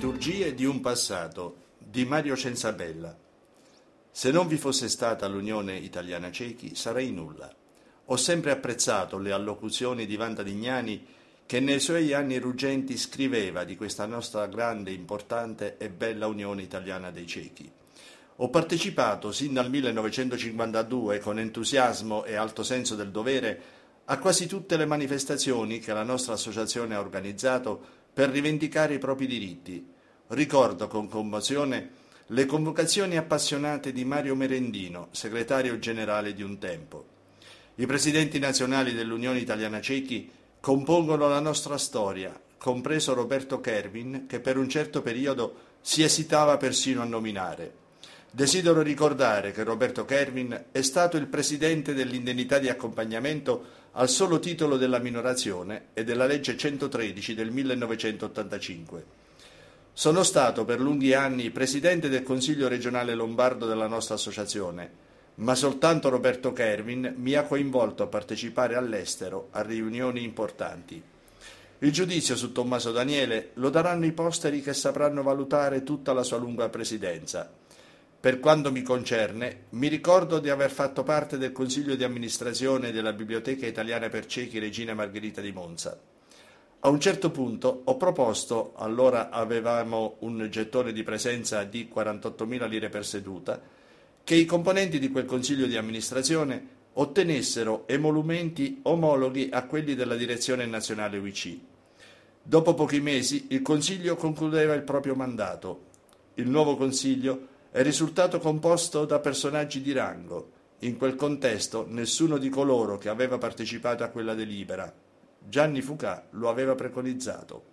Liturgie di un passato di Mario Cenzabella. Se non vi fosse stata l'Unione Italiana Cechi, sarei nulla. Ho sempre apprezzato le allocuzioni di Vanda Dignani che nei suoi anni ruggenti scriveva di questa nostra grande, importante e bella Unione Italiana dei Cechi. Ho partecipato sin dal 1952 con entusiasmo e alto senso del dovere a quasi tutte le manifestazioni che la nostra associazione ha organizzato per rivendicare i propri diritti. Ricordo con commozione le convocazioni appassionate di Mario Merendino, segretario generale di un tempo. I presidenti nazionali dell'Unione Italiana Cechi compongono la nostra storia, compreso Roberto Kervin, che per un certo periodo si esitava persino a nominare. Desidero ricordare che Roberto Kervin è stato il presidente dell'indennità di accompagnamento al solo titolo della minorazione e della legge 113 del 1985. Sono stato per lunghi anni presidente del Consiglio regionale lombardo della nostra associazione, ma soltanto Roberto Kervin mi ha coinvolto a partecipare all'estero a riunioni importanti. Il giudizio su Tommaso Daniele lo daranno i posteri che sapranno valutare tutta la sua lunga presidenza. Per quanto mi concerne, mi ricordo di aver fatto parte del consiglio di amministrazione della Biblioteca Italiana per Cechi Regina Margherita di Monza. A un certo punto ho proposto, allora avevamo un gettone di presenza di 48.000 lire per seduta, che i componenti di quel consiglio di amministrazione ottenessero emolumenti omologhi a quelli della direzione nazionale UIC. Dopo pochi mesi il consiglio concludeva il proprio mandato. Il nuovo consiglio è risultato composto da personaggi di rango. In quel contesto nessuno di coloro che aveva partecipato a quella delibera, Gianni Fucà, lo aveva preconizzato.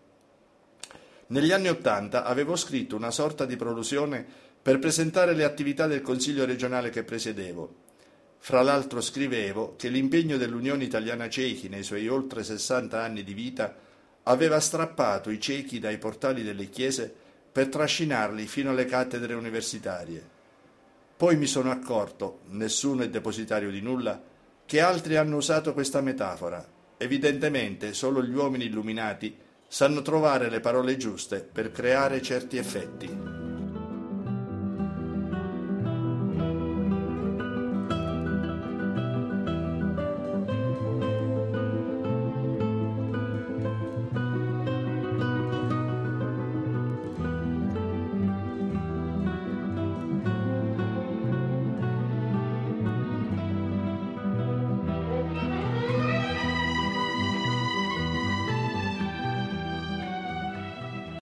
Negli anni '80 avevo scritto una sorta di prolusione per presentare le attività del Consiglio regionale che presiedevo. Fra l'altro scrivevo che l'impegno dell'Unione Italiana Cechi nei suoi oltre 60 anni di vita aveva strappato i cechi dai portali delle chiese per trascinarli fino alle cattedre universitarie. Poi mi sono accorto, nessuno è depositario di nulla, che altri hanno usato questa metafora. Evidentemente solo gli uomini illuminati sanno trovare le parole giuste per creare certi effetti.